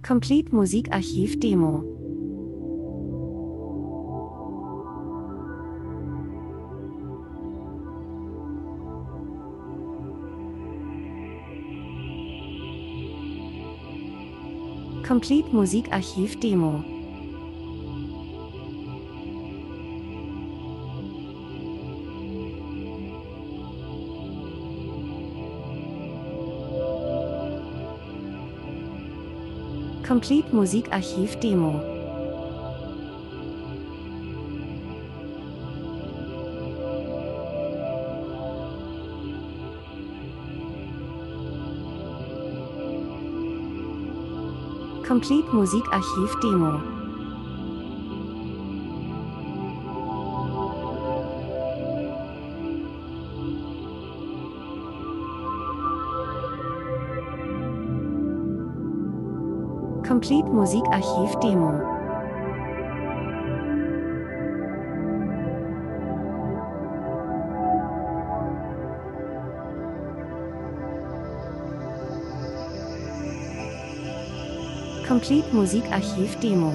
Complete Musikarchiv Demo. Complete Musikarchiv Demo. Complete Musikarchiv Demo. Complete Musikarchiv Demo. Complete Musikarchiv Demo. Complete Musikarchiv Demo.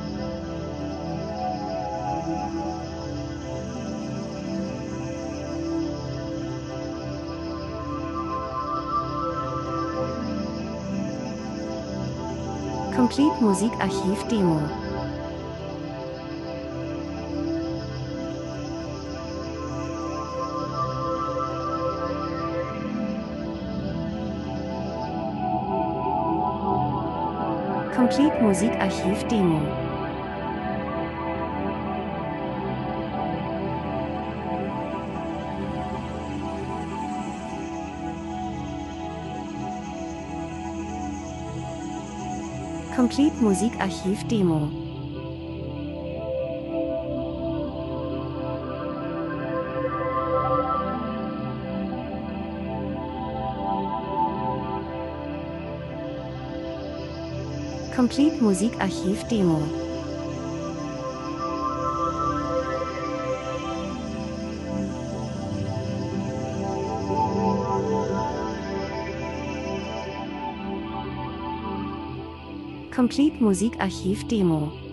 Complete Musikarchiv Demo. Complete Musikarchiv Demo. Complete Musikarchiv Demo. Complete Musikarchiv Demo. Complete Musikarchiv Demo.